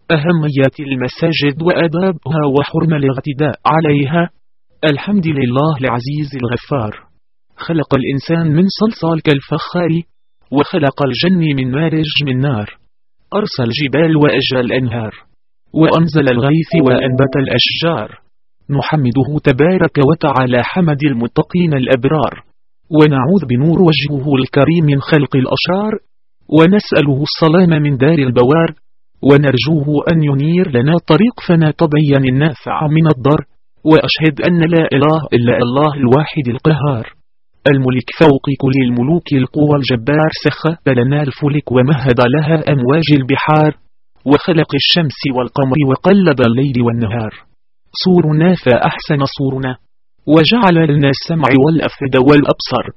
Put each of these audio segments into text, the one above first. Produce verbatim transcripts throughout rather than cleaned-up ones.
أهمية المساجد وآدابها وحرم الاعتداء عليها. الحمد لله العزيز الغفار، خلق الإنسان من صلصال كالفخار، وخلق الجن من مارج من نار، أرسل الجبال وأجرى الأنهار، وأنزل الغيث وأنبت الأشجار. نحمده تبارك وتعالى حمد المتقين الأبرار، ونعوذ بنور وجهه الكريم من خلق الأشرار، ونسأله السلام من دار البوار، ونرجوه أن ينير لنا طريق فنا تبين النافع من الضر. وأشهد أن لا إله إلا الله الواحد القهار، الملك فوق كل الملوك القوى الجبار، سخر لنا الفلك ومهد لها أمواج البحار، وخلق الشمس والقمر وقلب الليل والنهار. صورنا فأحسن صورنا، وجعل لنا السمع والأفئدة والأبصر.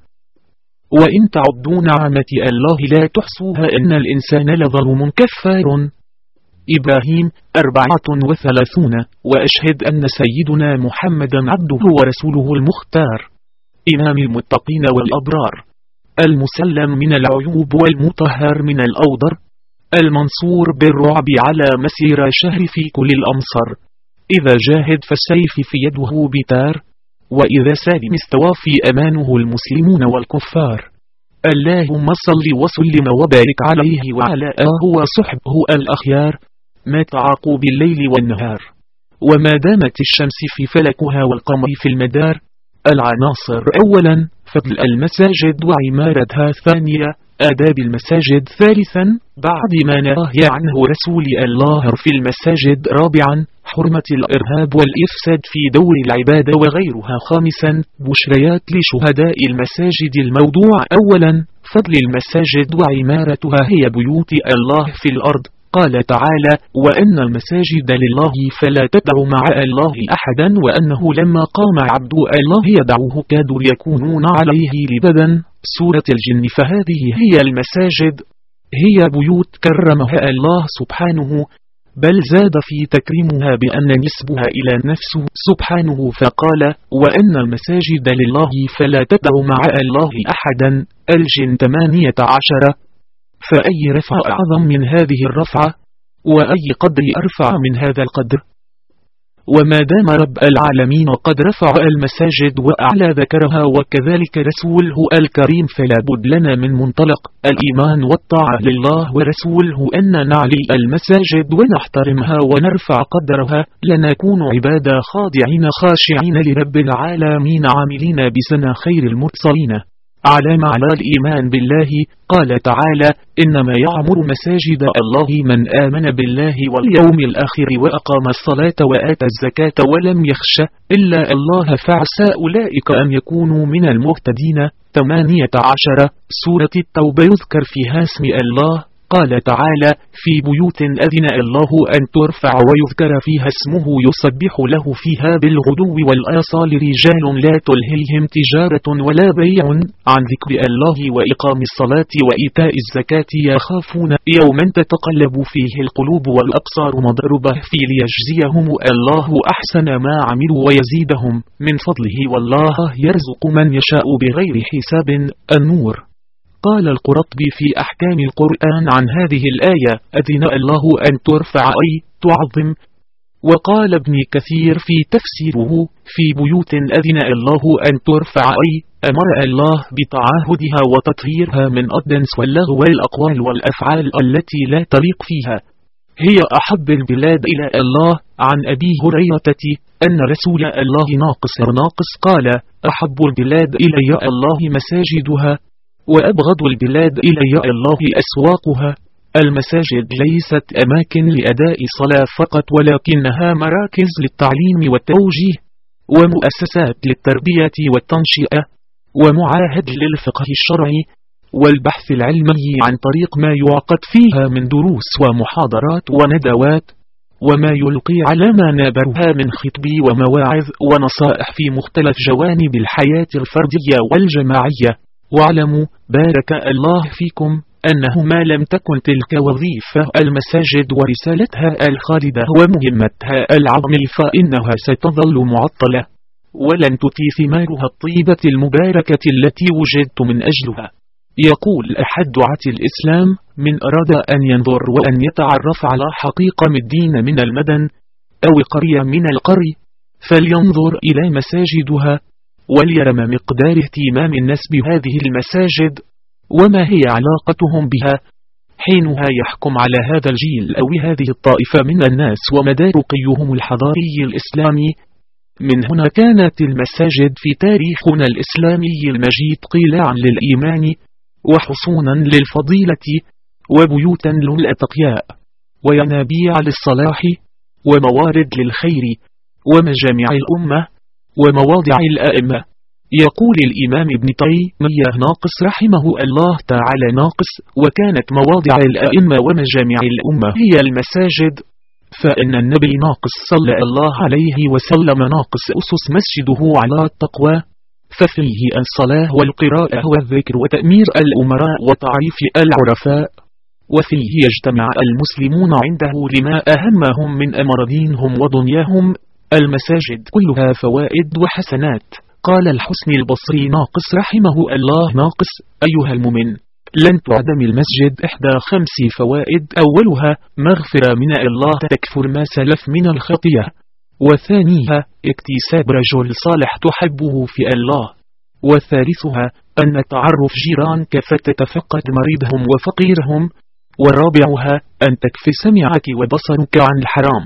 وإن تعدوا نعمة الله لا تحصوها إن الإنسان لظلوم كفار. إبراهيم أربعة وثلاثون. وأشهد أن سيدنا محمدا عبده ورسوله المختار، إمام المتقين والأبرار، المسلم من العيوب والمطهر من الأوضر، المنصور بالرعب على مسير شهر في كل الأمصر. إذا جاهد فالسيف في يده بتار، وإذا سالم استوى في أمانه المسلمون والكفار. اللهم صل وسلم وبارك عليه وعلى آله وصحبه الأخيار، ما تعاقوا بالليل والنهار، وما دامت الشمس في فلكها والقمر في المدار. العناصر: أولا فضل المساجد وعمارتها. ثانيا آداب المساجد. ثالثا بعد ما نهى عنه رسول الله في المساجد. رابعا حرمة الإرهاب والإفساد في دور العبادة وغيرها. خامسا بشريات لشهداء المساجد. الموضوع: أولا فضل المساجد وعمارتها، هي بيوت الله في الأرض. قال تعالى: وأن المساجد لله فلا تدعوا مع الله أحدا، وأنه لما قام عبد الله يدعوه كادوا يكونون عليه لبدا. سورة الجن. فهذه هي المساجد، هي بيوت كرمها الله سبحانه، بل زاد في تكريمها بأن نسبها إلى نفسه سبحانه، فقال: وأن المساجد لله فلا تدعوا مع الله أحدا. الجن ثمانية عشر. فأي رفع أعظم من هذه الرفعة؟ وأي قدر أرفع من هذا القدر؟ وما دام رب العالمين قد رفع المساجد وأعلى ذكرها وكذلك رسوله الكريم، فلا بد لنا من منطلق الإيمان والطاعة لله ورسوله أن نعلي المساجد ونحترمها ونرفع قدرها، لنكون عبادا خاضعين خاشعين لرب العالمين، عاملين بسنة خير المرسلين على معنى الإيمان بالله. قال تعالى: إنما يعمر مساجد الله من آمن بالله واليوم الآخر وأقام الصلاة وآتى الزكاة ولم يخش إلا الله فعسى أولئك أن يكونوا من المهتدين. ثمانية عشر. سورة التوبة يذكر فيها اسم الله. قال تعالى: في بيوت أذن الله أن ترفع ويذكر فيها اسمه يسبح له فيها بالغدو والآصال رجال لا تلهيهم تجارة ولا بيع عن ذكر الله وإقام الصلاة وإيتاء الزكاة يخافون يوما تتقلب فيه القلوب والأبصار مضربة في ليجزيهم الله أحسن ما عملوا ويزيدهم من فضله، والله يرزق من يشاء بغير حساب. النور. قال القرطبي في أحكام القرآن عن هذه الآية: أذن الله أن ترفع أي تعظم. وقال ابن كثير في تفسيره: في بيوت أذن الله أن ترفع أي أمر الله بتعاهدها وتطهيرها من الدنس واللغو والأقوال والأفعال التي لا تليق فيها. هي أحب البلاد إلى الله. عن أبي هريرة أن رسول الله ناقص ناقص قال: أحب البلاد إلي الله مساجدها، وأبغض البلاد إلي الله أسواقها. المساجد ليست أماكن لأداء صلاة فقط، ولكنها مراكز للتعليم والتوجيه، ومؤسسات للتربية والتنشئة، ومعاهد للفقه الشرعي والبحث العلمي عن طريق ما يعقد فيها من دروس ومحاضرات وندوات، وما يلقي على ما نابرها من خطب ومواعظ ونصائح في مختلف جوانب الحياة الفردية والجماعية. واعلموا بارك الله فيكم أنه ما لم تكن تلك وظيفة المساجد ورسالتها الخالدة ومهمتها العظيمة فإنها ستظل معطلة، ولن تؤتي ثمارها الطيبة المباركة التي وجدت من أجلها. يقول أحد دعاة الإسلام: من أراد أن ينظر وأن يتعرف على حقيقة الدين من المدن أو قرية من القري فلينظر إلى مساجدها وليرى ما مقدار اهتمام الناس بهذه المساجد وما هي علاقتهم بها، حينها يحكم على هذا الجيل أو هذه الطائفة من الناس ومدى رقيهم الحضاري الإسلامي. من هنا كانت المساجد في تاريخنا الإسلامي المجيد قلاعا للإيمان وحصونا للفضيلة وبيوتا للأتقياء وينابيع للصلاح وموارد للخير ومجامع الأمة ومواضع الآئمة. يقول الإمام ابن تيمية ناقص رحمه الله تعالى ناقص: وكانت مواضع الآئمة ومجامع الأمة هي المساجد، فإن النبي ناقص صلى الله عليه وسلم ناقص أسس مسجده على التقوى، ففيه الصلاة والقراءة والذكر وتأمير الأمراء وتعريف العرفاء، وفيه يجتمع المسلمون عنده لما أهمهم من أمر دينهم ودنياهم. المساجد كلها فوائد وحسنات. قال الحسن البصري ناقص رحمه الله ناقص: أيها المؤمن، لن تعدم المسجد إحدى خمس فوائد: أولها مغفرة من الله تكفر ما سلف من الخطيئة، وثانيها اكتساب رجل صالح تحبه في الله، وثالثها أن تعرف جيرانك فتتفقد مريضهم وفقيرهم، ورابعها أن تكفي سمعك وبصرك عن الحرام،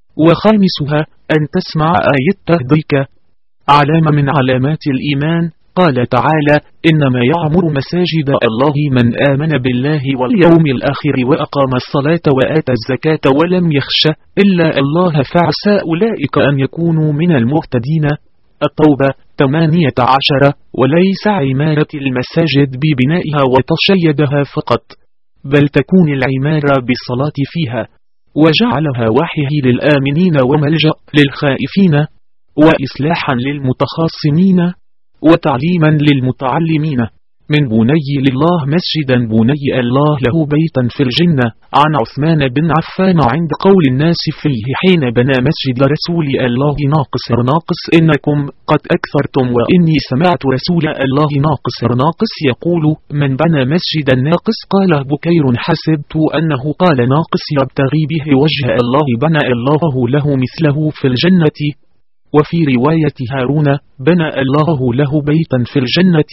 وخامسها أن تسمع آية تهديك، علامة من علامات الإيمان. قال تعالى: إنما يعمر مساجد الله من آمن بالله واليوم الآخر وأقام الصلاة وآتى الزكاة ولم يخش إلا الله فعسى أولئك أن يكونوا من المهتدين. التوبة ثمانية عشر. وليس عمارة المساجد ببنائها وتشيدها فقط، بل تكون العمارة بالصلاة فيها وجعلها وحيه للآمنين وملجأ للخائفين وإصلاحا للمتخاصمين وتعليما للمتعلمين. من بني لله مسجدا بني الله له بيتا في الجنة. عن عثمان بن عفان عند قول الناس فيه حين بنى مسجد رسول الله ناقص ناقص: إنكم قد أكثرتم وإني سمعت رسول الله ناقص ناقص يقول: من بنى مسجدا ناقص؟ قال بكير: حسبت أنه قال ناقص يبتغي به وجه الله بنى الله له مثله في الجنة. وفي رواية هارون: بنى الله له بيتا في الجنة.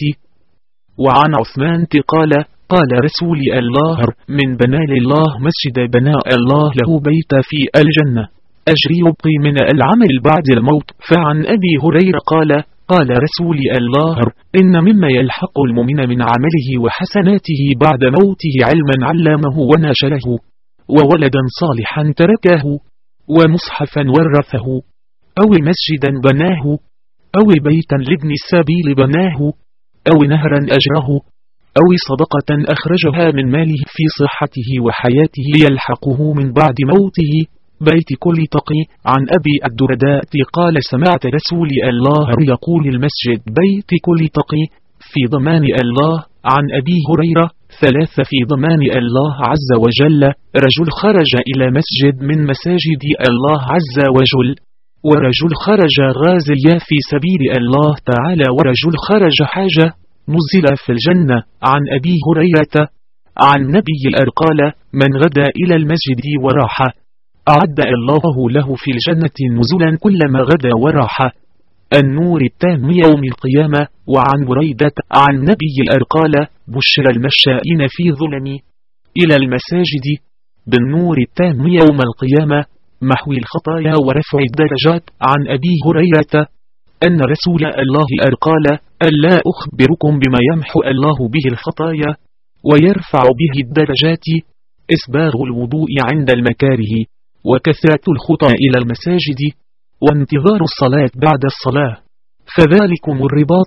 وعن عثمان قال: قال رسول الله: من بنى لله مسجد بنى الله له بيت في الجنة. أجري يبقي من العمل بعد الموت. فعن أبي هريرة قال: قال رسول الله: إن مما يلحق المؤمن من عمله وحسناته بعد موته علما علمه ونشره، وولدا صالحا تركه، ومصحفا ورثه، أو مسجدا بناه، أو بيتا لابن السبيل بناه، أو نهرا أجره، أو صدقة أخرجها من ماله في صحته وحياته يلحقه من بعد موته. بيت كل تقي. عن أبي الدرداء قال: سمعت رسول الله يقول: المسجد بيت كل تقي في ضمان الله. عن أبي هريرة: ثلاث في ضمان الله عز وجل: رجل خرج إلى مسجد من مساجد الله عز وجل، ورجل خرج غازيا في سبيل الله تعالى، ورجل خرج حاجة نزل في الجنة. عن أبي هريرة عن نبي الأرقال: من غدا إلى المسجد وراح أعد الله له في الجنة نزلا كلما غدا وراح. النور التام يوم القيامة. وعن بريدة عن نبي الأرقال: بشر المشائين في ظلم إلى المساجد بالنور التام يوم القيامة، محو الخطايا ورفع الدرجات. عن أبي هريرة أن رسول الله أرقال: ألا أخبركم بما يمحو الله به الخطايا ويرفع به الدرجات؟ إسباغ الوضوء عند المكاره، وكثرة الخطى إلى المساجد، وانتظار الصلاة بعد الصلاة. فذلكم الرباط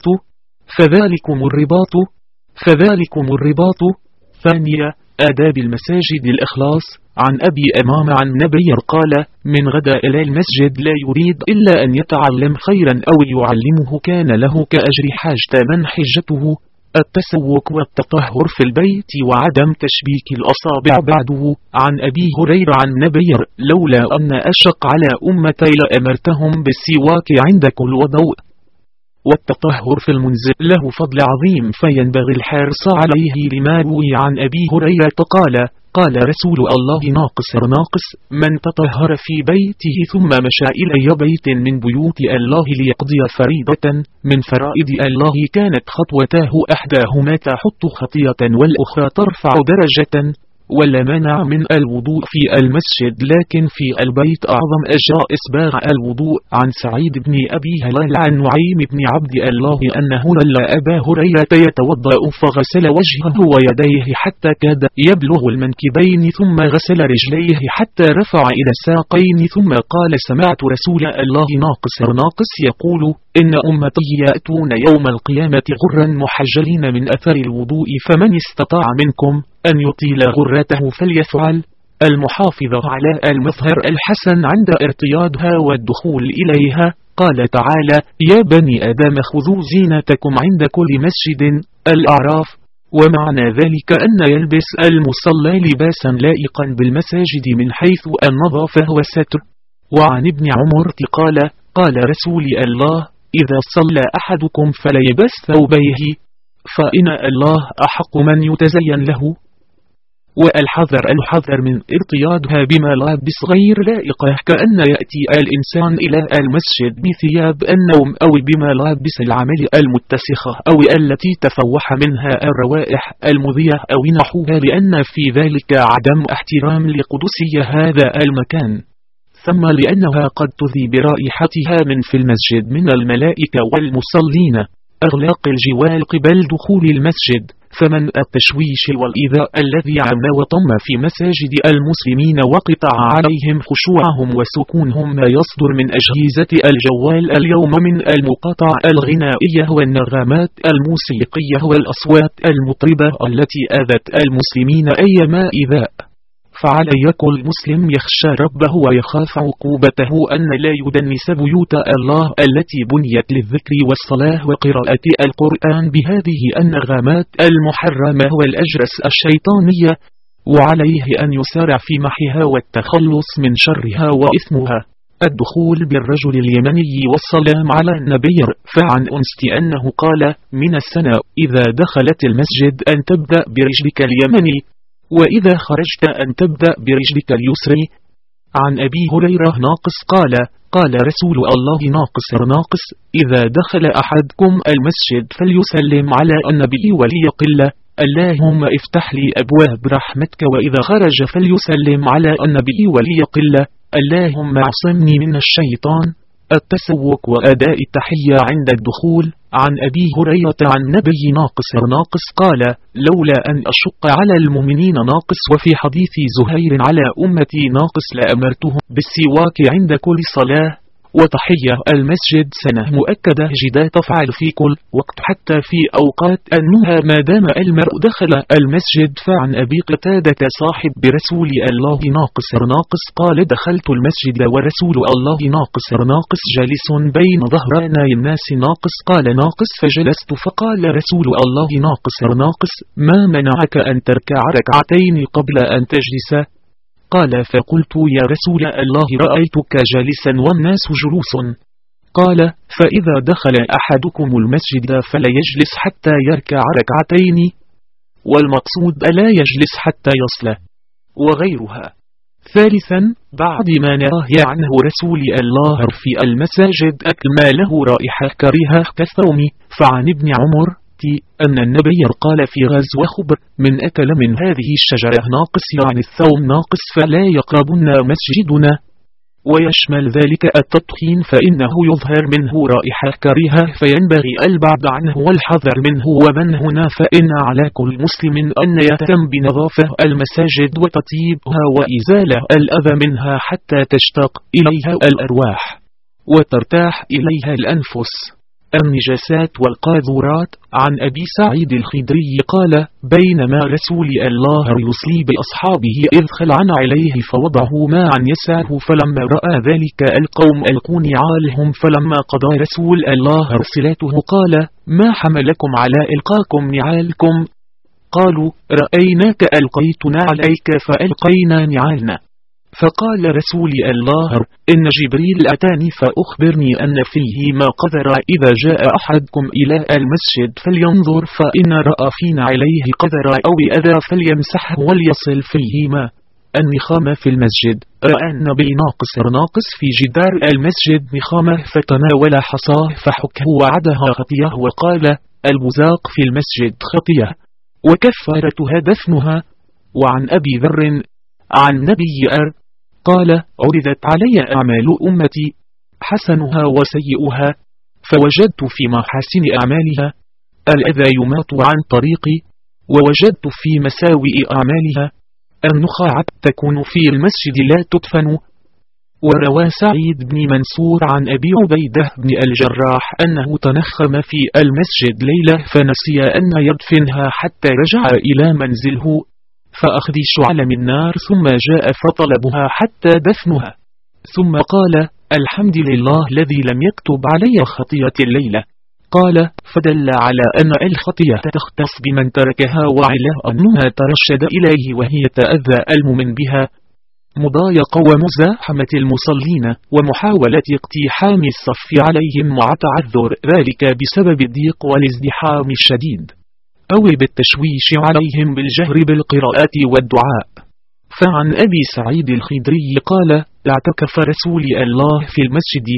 فذلكم الرباط فذلكم الرباط. ثانية: آداب المساجد الإخلاص. عن أبي أمام عن نبي قال: من غدا إلى المسجد لا يريد إلا أن يتعلم خيرا أو يعلمه كان له كأجر حاجة من حجته. التسوق والتطهر في البيت وعدم تشبيك الأصابع بعده. عن أبي هريرة عن نبي: لولا أن أشق على أمتي لأمرتهم بالسواك عند كل وضوء. والتطهر في المنزل له فضل عظيم، فينبغي الحرص عليه، لما روي عن أبي هريرة قال: قال رسول الله ناقص ناقص: من تطهر في بيته ثم مشى إلى بيت من بيوت الله ليقضي فريضة من فرائض الله، كانت خطوتاه إحداهما تحط خطية والأخرى ترفع درجة. ولا منع من الوضوء في المسجد، لكن في البيت أعظم أجر إسباغ الوضوء. عن سعيد بن أبي هلال عن نعيم بن عبد الله أنه رأى أبا هريرة يتوضأ فغسل وجهه ويديه حتى كاد يبلغ المنكبين، ثم غسل رجليه حتى رفع إلى الساقين، ثم قال: سمعت رسول الله ناقص ناقص يقول: إن أمتي يأتون يوم القيامة غرا محجلين من أثر الوضوء، فمن استطاع منكم أن يطيل غرته فليفعل. المحافظة على المظهر الحسن عند ارتيادها والدخول إليها. قال تعالى: يا بني آدم خذوا زينتكم عند كل مسجد. الأعراف. ومعنى ذلك أن يلبس المصلى لباسا لائقا بالمساجد من حيث النظافة والستر. وعن ابن عمر قال: قال رسول الله: إذا صلى أحدكم فليبس ثوبيه، فإن الله أحق من يتزين له. والحذر الحذر من ارتيادها بملابس غير لائقة، كأن يأتي الإنسان إلى المسجد بثياب النوم أو بملابس العمل المتسخة أو التي تفوح منها الروائح المذية أو نحوها، لأن في ذلك عدم احترام لقدسي هذا المكان، ثم لأنها قد تذي برائحتها من في المسجد من الملائكة والمصلين. أغلاق الجوال قبل دخول المسجد، فمن التشويش والإيذاء الذي عم وطم في مساجد المسلمين وقطع عليهم خشوعهم وسكونهم ما يصدر من أجهزة الجوال اليوم من المقاطع الغنائية والنغمات الموسيقية والأصوات المطربة التي آذت المسلمين أيما إيذاء. فعلى كل مسلم يخشى ربه ويخاف عقوبته أن لا يدنس بيوت الله التي بنيت للذكر والصلاة وقراءة القرآن بهذه النغمات المحرمة والأجرس الشيطانية، وعليه أن يسارع في محيها والتخلص من شرها وإثمها. الدخول بالرجل اليمني والسلام على النبي. فعن أنست أنه قال: من السنة إذا دخلت المسجد أن تبدأ برجلك اليمني، وإذا خرجت أن تبدأ برجلك اليسرى. عن أبي هريرة ناقص قال: قال رسول الله ناقص ناقص: إذا دخل أحدكم المسجد فليسلم على النبي وليقل: اللهم افتح لي أبواب رحمتك. وإذا خرج فليسلم على النبي وليقل: اللهم اعصمني من الشيطان. التسوق وأداء التحية عند الدخول. عن أبي هريرة عن نبي ناقص ناقص قال: لولا أن أشق على المؤمنين ناقص. وفي حديث زهير على أمتي ناقص لأمرتهم بالسواك عند كل صلاة وتحية المسجد سنة مؤكدة جدا تفعل في كل وقت حتى في أوقات النهى ما دام المرء دخل المسجد. فعن أبي قتادة صاحب برسول الله ناقص ناقص قال: دخلت المسجد ورسول الله ناقص ناقص جالس بين ظهراني الناس ناقص. قال ناقص فجلست، فقال رسول الله ناقص ناقص: ما منعك أن تركع ركعتين قبل أن تجلس؟ قال: فقلت يا رسول الله رأيتك جالسا والناس جلوس. قال: فإذا دخل أحدكم المسجد فلا يجلس حتى يركع ركعتين، والمقصود ألا يجلس حتى يصلى. وغيرها. ثالثا، بعد ما نراه عنه رسول الله في المساجد أكل ما له رائحة كريهة كالثوم. فعن ابن عمر أن النبي قال في غزوة خبر: من أكل من هذه الشجرة ناقص يعني الثوم ناقص فلا يقربن مسجدنا. ويشمل ذلك التدخين، فإنه يظهر منه رائحة كريهة فينبغي البعد عنه والحذر منه. ومن هنا فإن على كل مسلم أن يهتم بنظافة المساجد وتطيبها وإزالة الأذى منها حتى تشتاق إليها الأرواح وترتاح إليها الأنفس. النجاسات والقاذورات. عن أبي سعيد الخدري قال: بينما رسول الله يصلي بأصحابه إذ خلعن عليه فوضعه ماء يساره، فلما رأى ذلك القوم ألقوا نعالهم، فلما قضى رسول الله صلاته قال: ما حملكم على إلقاكم نعالكم؟ قالوا: رأيناك ألقيت نعليك فألقينا نعالنا. فقال رسول الله: إن جبريل أتاني فأخبرني أن فيه ما قذر، إذا جاء أحدكم إلى المسجد فلينظر، فإن رأى فينا عليه قذر أو أذى فليمسحه وليصل فيه ماء النخامة في المسجد. رأى النبي ناقص ناقص في جدار المسجد نخامة فتناول حصاه فحكه وعدها خطيه، وقال: البزاق في المسجد خطيه وكفارتها دفنها. وعن أبي ذر عن نبي أر قال: عرضت علي أعمال أمتي حسنها وسيئها، فوجدت في محاسن أعمالها الأذى يماط عن طريقي، ووجدت في مساوئ أعمالها النخاعة تكون في المسجد لا تدفن. وروى سعيد بن منصور عن أبي عبيدة بن الجراح أنه تنخم في المسجد ليلة فنسي أن يدفنها حتى رجع إلى منزله فأخذ شعل من نار، ثم جاء فطلبها حتى دفنها، ثم قال: الحمد لله الذي لم يكتب علي خطية الليلة. قال: فدل على أن الخطية تختص بمن تركها، وعلى أنها ترشد إليه وهي تأذى المؤمن بها مضايقة ومزاحمة المصلين ومحاولة اقتحام الصف عليهم مع تعذر ذلك بسبب الضيق والازدحام الشديد، أو بالتشويش عليهم بالجهر بالقراءة والدعاء. فعن أبي سعيد الخدري قال: اعتكف رسول الله في المسجد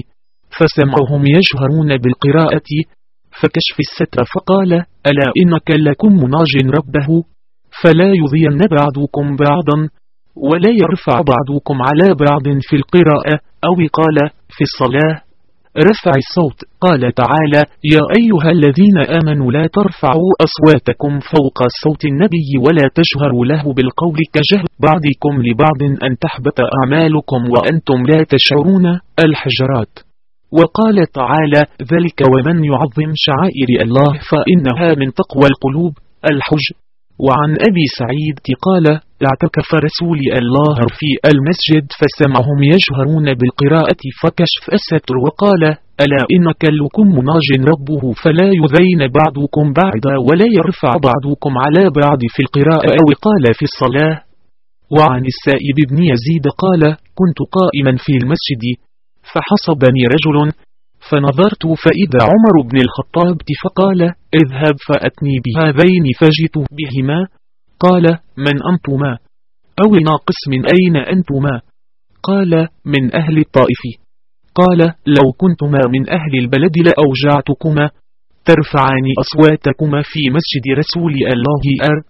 فسمعهم يجهرون بالقراءة فكشف الستر فقال: ألا إنك لكم مناج ربه، فلا يضين بعضكم بعضا ولا يرفع بعضكم على بعض في القراءة، أو قال في الصلاة رفع الصوت. قال تعالى: يا أيها الذين آمنوا لا ترفعوا أصواتكم فوق صوت النبي ولا تجهروا له بالقول كجهر بعضكم لبعض أن تحبط أعمالكم وأنتم لا تشعرون. الحجرات. وقال تعالى: ذلك ومن يعظم شعائر الله فإنها من تقوى القلوب. الحج. وعن أبي سعيد قال: اعتكف رسول الله في المسجد فسمعهم يجهرون بالقراءة فكشف الستر وقال: ألا إنك لكم مناج ربه، فلا يذين بعضكم بعضا ولا يرفع بعضكم على بعض في القراءة، أو قال في الصلاة. وعن السائب بن يزيد قال: كنت قائما في المسجد فحصبني رجل فنظرت فإذا عمر بن الخطاب فقال: اذهب فأتني بهذين فجئت بهما. قال: من أنتما؟ أو ناقص من أين أنتما؟ قال: من أهل الطائف. قال: لو كنتما من أهل البلد لأوجعتكما ترفعان أصواتكما في مسجد رسول الله أر.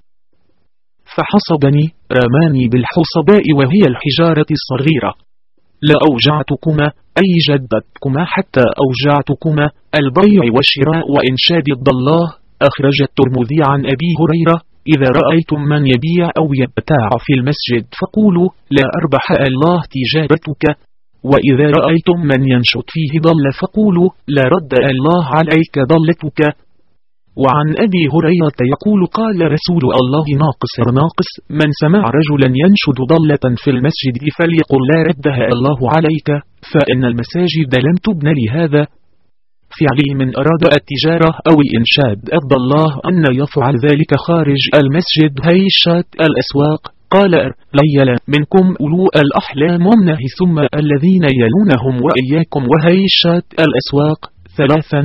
فحصبني رماني بالحصباء وهي الحجارة الصغيرة. لأوجعتكما أي جدتكما حتى أوجعتكما. البيع والشراء وإنشاد الضلاه. أخرج الترمذي عن أبي هريرة: إذا رأيتم من يبيع أو يبتاع في المسجد فقولوا: لا أربح الله تجارتك، وإذا رأيتم من ينشط فيه ضل فقولوا: لا رد الله عليك ضلتك. وعن أبي هريرة يقول: قال رسول الله: ناقص ناقص من سمع رجلا ينشد ضلة في المسجد فليقل: لا ردها الله عليك، فإن المساجد لم تبن لهذا. فعلي من أراد التجارة أو الإنشاد أرضى الله أن يفعل ذلك خارج المسجد هيشات الأسواق. قال: ليل منكم أولو الأحلام والنهي، ثم الذين يلونهم وإياكم وهيشات الأسواق ثلاثا.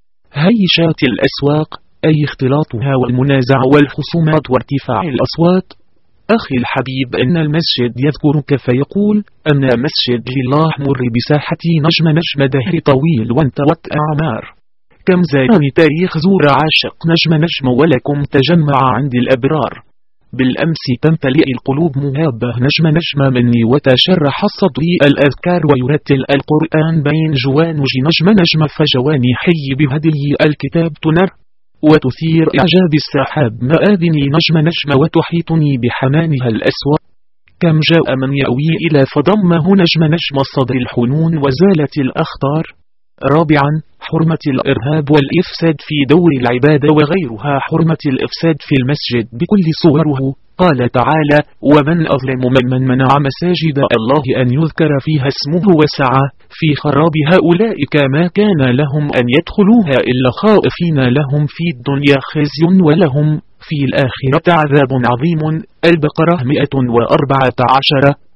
هيشات الأسواق أي اختلاطها والمنازع والخصومات وارتفاع الأصوات. أخي الحبيب، إن المسجد يذكرك فيقول: أنا مسجد لله مر بساحتي نجم نجم دهر طويل وانتوت أعمار، كم زارني تاريخ زور عاشق نجم نجم ولكم تجمع عند الأبرار. بالأمس تمتلئ القلوب مهابة نجم نجم مني وتشرح صدري الأذكار ويرتل القرآن بين جوانج نجم نجم فجواني حي بهدي الكتاب تنر وتثير إعجاب السحاب مآذني نجم نجم وتحيطني بحنانها الأسواق. كم جاء من يأوي إلى فضمه نجم نجم الصدر الحنون وزالت الأخطار. رابعا، حرمة الإرهاب والإفساد في دور العبادة وغيرها. حرمة الإفساد في المسجد بكل صوره. قال تعالى: ومن أظلم ممن منع مساجد الله أن يذكر فيها اسمه وسعى في خرابها أولئك ما كان لهم أن يدخلوها إلا خائفين لهم في الدنيا خزي ولهم في الآخرة عذاب عظيم. البقرة مئة وأربعة عشر.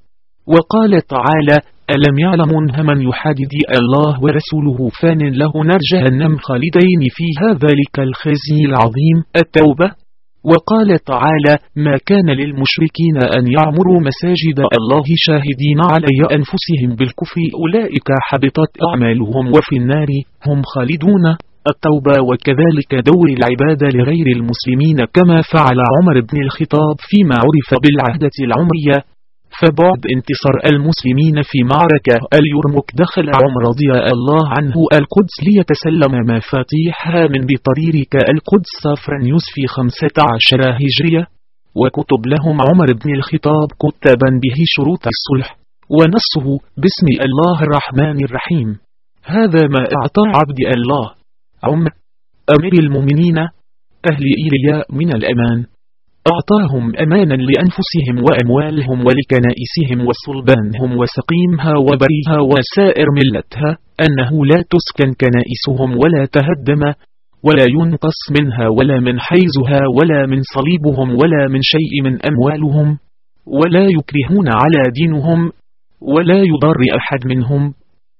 وقال تعالى: ألم يعلموا من يحادد الله ورسوله فان له نار جهنم خالدين فيها ذلك الخزي العظيم. التوبة. وقال تعالى: ما كان للمشركين أن يعمروا مساجد الله شاهدين علي أنفسهم بالكفر أولئك حبطت أعمالهم وفي النار هم خالدون. التوبة. وكذلك دور العبادة لغير المسلمين كما فعل عمر بن الخطاب فيما عرف بالعهدة العمرية. فبعد انتصار المسلمين في معركة اليرموك دخل عمر رضي الله عنه القدس ليتسلم مفاتيحها من بطريرك القدس صفرانيوس في خمسة عشر هجرية، وكتب لهم عمر بن الخطاب كتابا به شروط الصلح، ونصه: بسم الله الرحمن الرحيم. هذا ما أعطى عبد الله عمر أمير المؤمنين أهل إيلياء من الأمان. أعطاهم أمانا لأنفسهم وأموالهم ولكنائسهم وصلبانهم وسقيمها وبريها وسائر ملتها، أنه لا تسكن كنائسهم ولا تهدم ولا ينقص منها ولا من حيزها ولا من صليبهم ولا من شيء من أموالهم، ولا يكرهون على دينهم ولا يضر أحد منهم.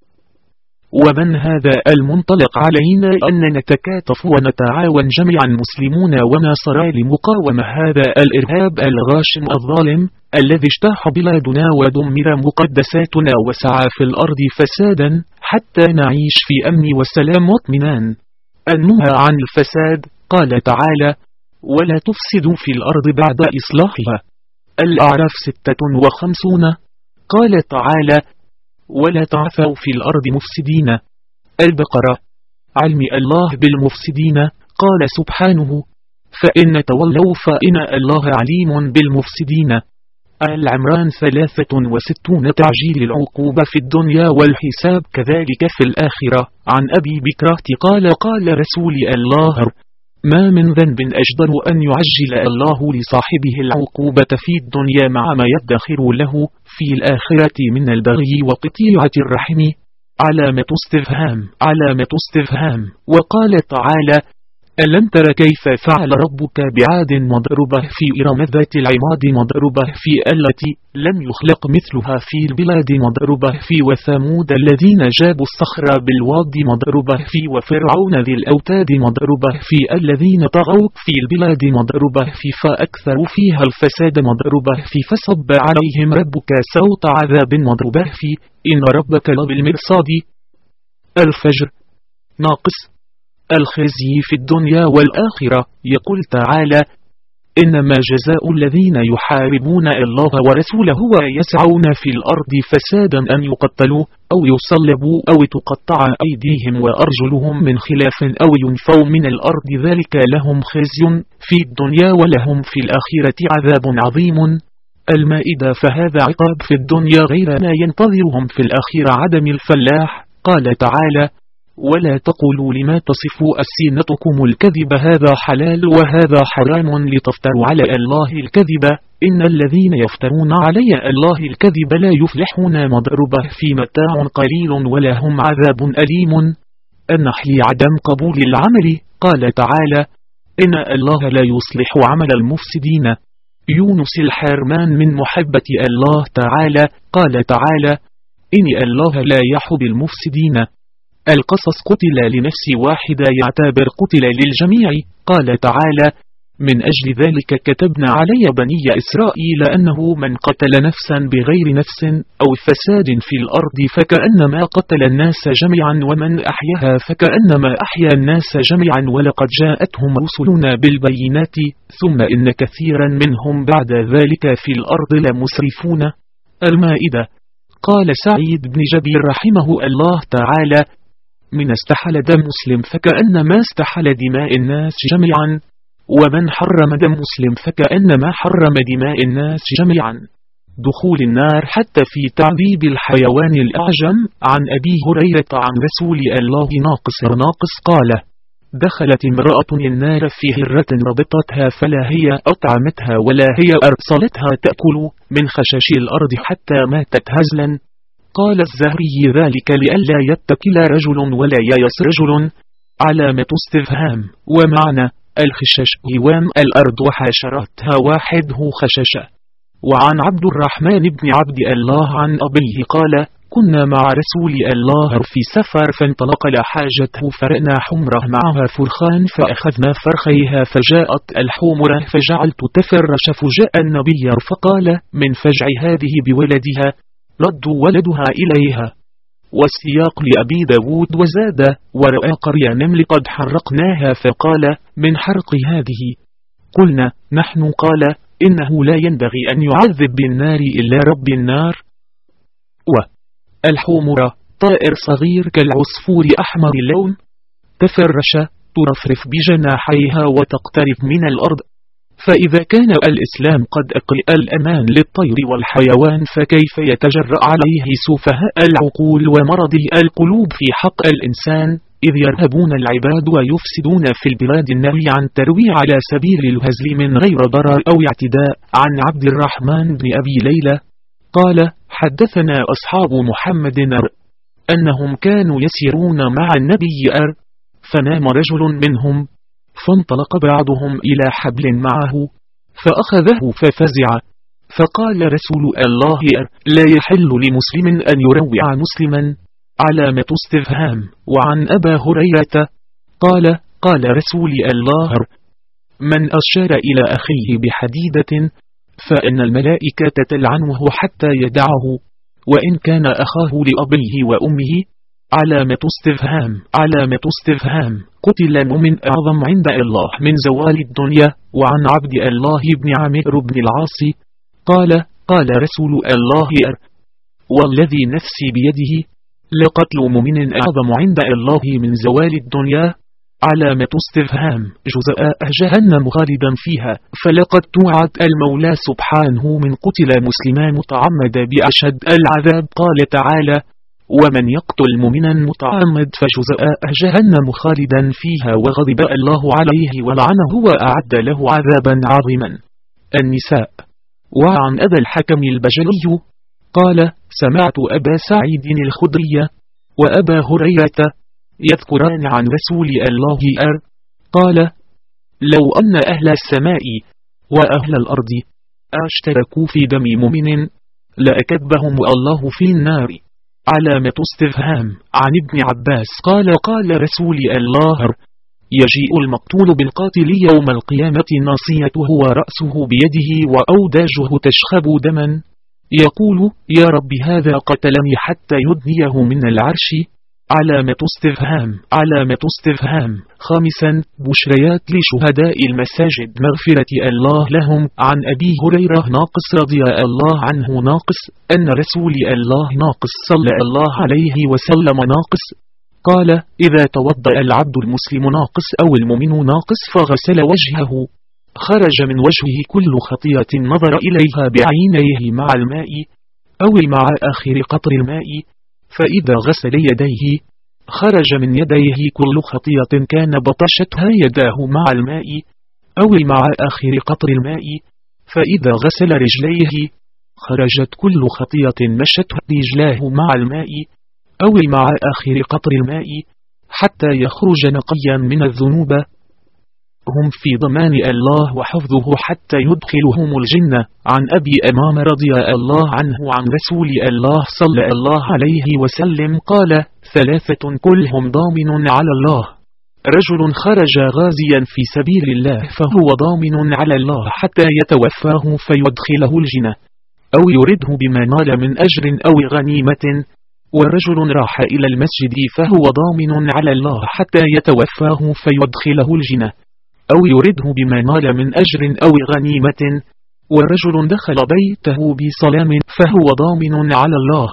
ومن هذا المنطلق علينا أن نتكاتف ونتعاون جميعا مسلمون ونصارى لمقاومة هذا الإرهاب الغاشم الظالم الذي اجتاح بلادنا ودمر مقدساتنا وسعى في الأرض فسادا حتى نعيش في أمن وسلام واطمئنان. النهى عن الفساد. قال تعالى: ولا تفسدوا في الأرض بعد إصلاحها. الأعراف ستة وخمسون. قال تعالى: ولا تعثوا في الأرض مفسدين. البقرة. علم الله بالمفسدين. قال سبحانه: فإن تولوا فإن الله عليم بالمفسدين. العمران ثلاثة وستون. تعجيل العقوبة في الدنيا والحساب كذلك في الآخرة. عن أبي بكرة قال: قال رسول الله: ما من ذنب أجدر أن يعجل الله لصاحبه العقوبة في الدنيا مع ما يدخر له في الآخرة من البغي وقطيعة الرحم. علامة استفهام. علامة استفهام. وقال تعالى: ألم تر كيف فعل ربك بعاد مضربة في إرم ذات العماد مضربة في التي لم يخلق مثلها في البلاد مضربة في وثمود الذين جابوا الصخر بالواد مضربة في وفرعون ذي الأوتاد مضربة في الذين طغوا في البلاد مضربة في فأكثروا فيها الفساد مضربة في فصب عليهم ربك صوت عذاب مضربة في إن ربك لبالمرصاد. الفجر. ناقص. الخزي في الدنيا والآخرة. يقول تعالى: إنما جزاء الذين يحاربون الله ورسوله ويسعون في الأرض فسادا أن يقتلوا أو يصلبوا أو تقطع أيديهم وأرجلهم من خلاف أو ينفوا من الأرض ذلك لهم خزي في الدنيا ولهم في الآخرة عذاب عظيم. المائدة. فهذا عقاب في الدنيا غير ما ينتظرهم في الآخرة عدم الفلاح. قال تعالى: ولا تقولوا لما تصفوا ألسنتكم الكذب هذا حلال وهذا حرام لتفتروا على الله الكذب إن الذين يفترون علي الله الكذب لا يفلحون مضربة في متاع قليل ولا هم عذاب أليم. النحل. عدم قبول العمل. قال تعالى: إن الله لا يصلح عمل المفسدين. يونس. الحرمان من محبة الله تعالى. قال تعالى: إن الله لا يحب المفسدين. القصص. قتل لنفس واحدة يعتبر قتل للجميع. قال تعالى: من أجل ذلك كتبنا علي بني إسرائيل أنه من قتل نفسا بغير نفس أو فساد في الأرض فكأنما قتل الناس جميعا ومن أحياها فكأنما أحيا الناس جميعا ولقد جاءتهم رسلنا بالبينات ثم إن كثيرا منهم بعد ذلك في الأرض لمسرفون. المائدة. قال سعيد بن جبير رحمه الله تعالى: من استحل دم مسلم فكأنما استحل دماء الناس جميعا ومن حرم دم مسلم فكأنما حرم دماء الناس جميعا. دخول النار حتى في تعذيب الحيوان الأعجم. عن أبي هريرة عن رسول الله ناقص ناقص قال: دخلت امرأة النار في هرة ربطتها فلا هي أطعمتها ولا هي أرسلتها تأكل من خشاش الأرض حتى ماتت هزلا. قال الزهري: ذلك لئلا يتكل رجل ولا ييأس رجل. علامة استفهام. ومعنى الخشاش هوام الأرض وحشراتها واحد هو خشاشة. وعن عبد الرحمن بن عبد الله عن أبيه قال: كنا مع رسول الله في سفر فانطلق لحاجته فرأنا حمرة معها فرخان فأخذنا فرخيها فجاءت الحمرة فجعلت تفرش فجاء النبي فقال: من فجع هذه بولدها ردوا ولدها إليها. والسياق لأبي داود وزاد: ورأى قرية نمل قد حرقناها فقال: من حرق هذه قلنا نحن قال: إنه لا ينبغي أن يعذب بالنار إلا رب النار. والحمرة طائر صغير كالعصفور أحمر اللون تفرش ترفرف بجناحيها وتقترب من الأرض. فإذا كان الإسلام قد أقلأ الأمان للطير والحيوان فكيف يتجرأ عليه سفهاء العقول ومرضي القلوب في حق الإنسان، إذ يرهبون العباد ويفسدون في البلاد النهي عن تروي على سبيل الهزل من غير ضرر أو اعتداء. عن عبد الرحمن بن أبي ليلى قال: حدثنا أصحاب محمد أنهم كانوا يسيرون مع النبي أر فنام رجل منهم فانطلق بعضهم إلى حبل معه فأخذه ففزع فقال رسول الله أر لا يحل لمسلم أن يروع مسلما، علامة استفهام. وعن أبا هريرة قال: قال رسول الله من أشار إلى أخيه بحديدة فإن الملائكة تلعنه حتى يدعه، وإن كان أخاه لأبيه وأمه، علامة استفهام علامة استفهام. قتل المؤمن أعظم عند الله من زوال الدنيا. وعن عبد الله بن عمرو بن العاص قال: قال رسول الله أر والذي نفسي بيده لقتل مؤمن أعظم عند الله من زوال الدنيا، علامة استفهام. جزاء جهنم خالدا فيها، فلقد توعد المولى سبحانه من قتل مسلما متعمد بأشد العذاب. قال تعالى: ومن يقتل مؤمنا متعمد فجزاء جهنم خالدا فيها وغضب الله عليه ولعنه وأعد له عذابا عظيما. النساء. وعن أبا الحكم البجلي قال: سمعت أبا سعيد الخدري وأبا هريرة يذكران عن رسول الله أر قال: لو أن أهل السماء وأهل الأرض اشتركوا في دم مؤمن لأكبهم الله في النار، علامة استفهام. عن ابن عباس قال: قال رسول الله يجيء المقتول بالقاتل يوم القيامة ناصيته ورأسه بيده وأوداجه تشخب دما، يقول: يا رب هذا قتلني حتى يدنيه من العرش، علامة استفهام علامة استفهام. خامسا: بشريات لشهداء المساجد مغفرة الله لهم. عن أبي هريرة ناقص رضي الله عنه ناقص أن رسول الله ناقص صلى الله عليه وسلم ناقص قال: إذا توضأ العبد المسلم ناقص أو المؤمن ناقص فغسل وجهه خرج من وجهه كل خطيئة نظر إليها بعينيه مع الماء أو مع آخر قطر الماء، فإذا غسل يديه خرج من يديه كل خطيئة كان بطشتها يداه مع الماء أو مع آخر قطر الماء، فإذا غسل رجليه خرجت كل خطيئة مشتها رجلاه مع الماء أو مع آخر قطر الماء حتى يخرج نقيا من الذنوب. هم في ضمان الله وحفظه حتى يدخلهم الجنة. عن أبي أمام رضي الله عنه عن رسول الله صلى الله عليه وسلم قال: ثلاثة كلهم ضامن على الله: رجل خرج غازيا في سبيل الله فهو ضامن على الله حتى يتوفاه فيدخله الجنة أو يرده بما نال من أجر أو غنيمة، ورجل راح إلى المسجد فهو ضامن على الله حتى يتوفاه فيدخله الجنة أو يرده بما نال من أجر أو غنيمة، ورجل دخل بيته بسلام فهو ضامن على الله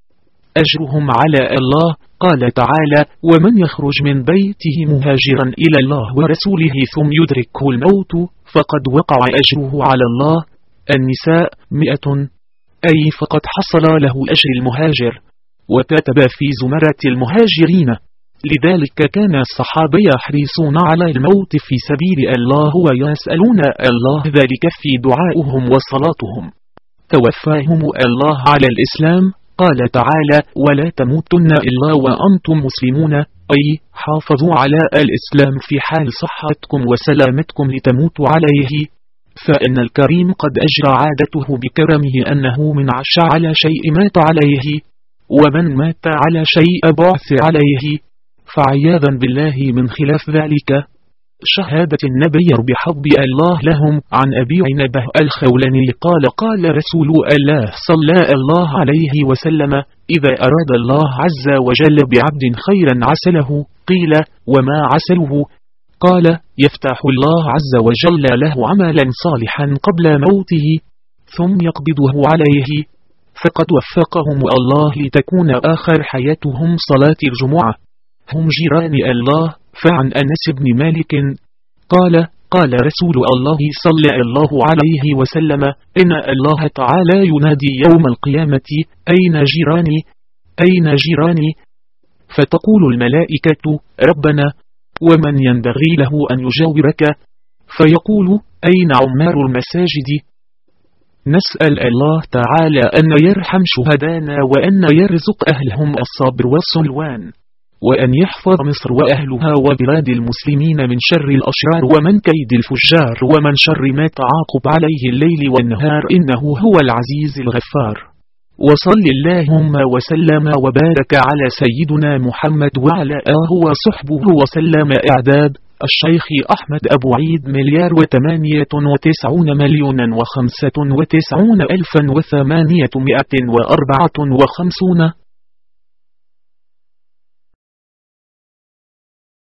أجرهم على الله. قال تعالى: ومن يخرج من بيته مهاجرا إلى الله ورسوله ثم يدركه الموت فقد وقع أجره على الله. النساء. مئة. أي فقد حصل له أجر المهاجر وكتب في زمرة المهاجرين. لذلك كان الصحابة يحرصون على الموت في سبيل الله ويسألون الله ذلك في دعائهم وصلاتهم. توفاهم الله على الإسلام. قال تعالى: ولا تموتن إلا وأنتم مسلمون، أي حافظوا على الإسلام في حال صحتكم وسلامتكم لتموتوا عليه. فإن الكريم قد أجرى عادته بكرمه أنه من عاش على شيء مات عليه، ومن مات على شيء بعث عليه، فعياذا بالله من خلاف ذلك. شهادة النبي بحب الله لهم. عن أبي عنبة الخولاني قال قال رسول الله صلى الله عليه وسلم: إذا أراد الله عز وجل بعبد خيرا عسله. قيل: وما عسله؟ قال: يفتح الله عز وجل له عملا صالحا قبل موته ثم يقبضه عليه، فقد وفقهم الله لتكون آخر حياتهم صلاة الجمعة. هم جيران الله. فعن أنس بن مالك قال: قال رسول الله صلى الله عليه وسلم: إن الله تعالى ينادي يوم القيامة: أين جيراني؟ أين جيراني؟ فتقول الملائكة: ربنا، ومن ينبغي له أن يجاورك؟ فيقول: أين عمار المساجد؟ نسأل الله تعالى أن يرحم شهدانا، وأن يرزق أهلهم الصبر والصلوان، وأن يحفظ مصر وأهلها وبلاد المسلمين من شر الأشرار ومن كيد الفجار ومن شر ما تعاقب عليه الليل والنهار، إنه هو العزيز الغفار. وصل اللهم وسلم وبارك على سيدنا محمد وعلى آله وصحبه وسلم. إعداد الشيخ أحمد أبو عيد. مليار وثمانية وتسعون مليونا وخمسة وتسعون ألفا وثمانية مئة وأربعة وخمسون.